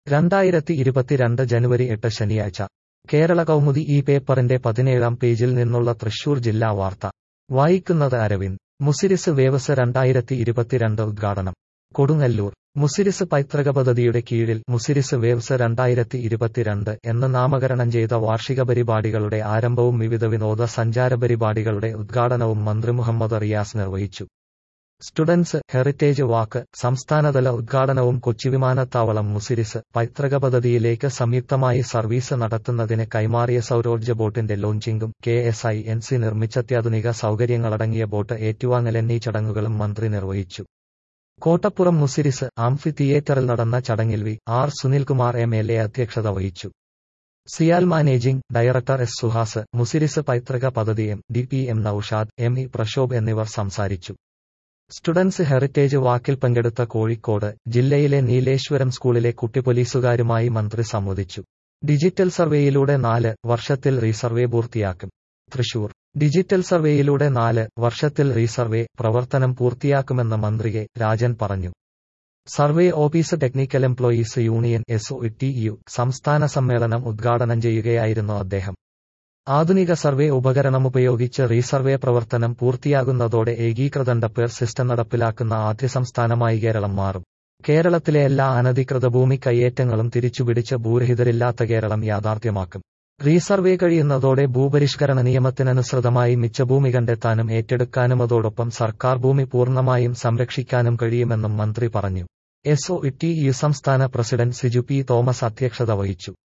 2022 ജനുവരി 8 ശനിയാഴ്ച കേരള കൗമുദി ഈ പേപ്പറിന്റെ 17-ാം പേജിൽ നിന്നുള്ള തൃശൂർ ജില്ലാ വാർത്ത വായിക്കുന്നത് അരവിന്ദ്. മുസിരിസ് വേവ്സ് 2022 ഉദ്ഘാടനം. കൊടുങ്ങല്ലൂർ. മുസിരിസ് പൈതൃക പദ്ധതിയുടെ കീഴിൽ മുസിരിസ് വേവ്സ് 2022 എന്ന് നാമകരണം ചെയ്ത വാർഷിക പരിപാടികളുടെ ആരംഭവും വിവിധ വിനോദ സഞ്ചാര പരിപാടികളുടെ ഉദ്ഘാടനവും മന്ത്രി മുഹമ്മദ് റിയാസ് നിർവഹിച്ചു. സ്റ്റുഡൻസ് ഹെറിറ്റേജ് വാക്ക് സംസ്ഥാനതല ഉദ്ഘാടനവും കൊച്ചി വിമാനത്താവളം മുസിരിസ് പൈതൃക പദ്ധതിയിലേക്ക് സംയുക്തമായി സർവീസ് നടത്തുന്നതിന് കൈമാറിയ സൗരോർജ്ജ ബോട്ടിന്റെ ലോഞ്ചിംഗും KSINC നിർമ്മിച്ച അത്യാധുനിക സൗകര്യങ്ങളടങ്ങിയ ബോട്ട് ഏറ്റുവാങ്ങൽ എന്നീ ചടങ്ങുകളും മന്ത്രി നിർവഹിച്ചു. കോട്ടപ്പുറം മുസിരിസ് ആംഫി തിയേറ്ററിൽ നടന്ന ചടങ്ങിൽ R സുനിൽകുമാർ MLA അധ്യക്ഷത വഹിച്ചു. CIAL managing director S Suhas, Muziris പൈതൃക പദ്ധതി MD PM Naushad, ME Prashobh എന്നിവർ സംസാരിച്ചു. സ്റ്റുഡൻസ് ഹെറിറ്റേജ് വാക്കിൽ പങ്കെടുത്ത കോഴിക്കോട് ജില്ലയിലെ നീലേശ്വരം സ്കൂളിലെ കുട്ടി പോലീസുകാരുമായി മന്ത്രി സംവദിച്ചു. ഡിജിറ്റൽ സർവേയിലൂടെ 4 വർഷത്തിൽ റീസർവേ പൂർത്തിയാക്കും. തൃശൂർ. ഡിജിറ്റൽ സർവേയിലൂടെ 4 വർഷത്തിൽ റീസർവേ പ്രവർത്തനം പൂർത്തിയാക്കുമെന്ന് മന്ത്രി കെ രാജൻ പറഞ്ഞു. Survey office technical employees union SOTU സംസ്ഥാന സമ്മേളനം ഉദ്ഘാടനം ചെയ്യുകയായിരുന്നു അദ്ദേഹം. ആധുനിക സർവേ ഉപകരണമുപയോഗിച്ച് റീസർവേ പ്രവർത്തനം പൂർത്തിയാകുന്നതോടെ ഏകീകൃത ഡപ്പർ സിസ്റ്റം നടപ്പിലാക്കുന്ന ആദ്യ സംസ്ഥാനമായി കേരളം മാറും. കേരളത്തിലെ എല്ലാ അനധികൃത ഭൂമി കയ്യേറ്റങ്ങളും തിരിച്ചുപിടിച്ച് ഭൂരഹിതരില്ലാത്ത കേരളം യാഥാർത്ഥ്യമാക്കും. റീസർവേ കഴിയുന്നതോടെ ഭൂപരിഷ്കരണ നിയമത്തിനനുസൃതമായി മിച്ചഭൂമി കണ്ടെത്താനും ഏറ്റെടുക്കാനും അതോടൊപ്പം സർക്കാർ ഭൂമി പൂർണ്ണമായും സംരക്ഷിക്കാനും കഴിയുമെന്നും മന്ത്രി പറഞ്ഞു. SOTU സംസ്ഥാന പ്രസിഡന്റ് സിജു P തോമസ് അധ്യക്ഷത വഹിച്ചു.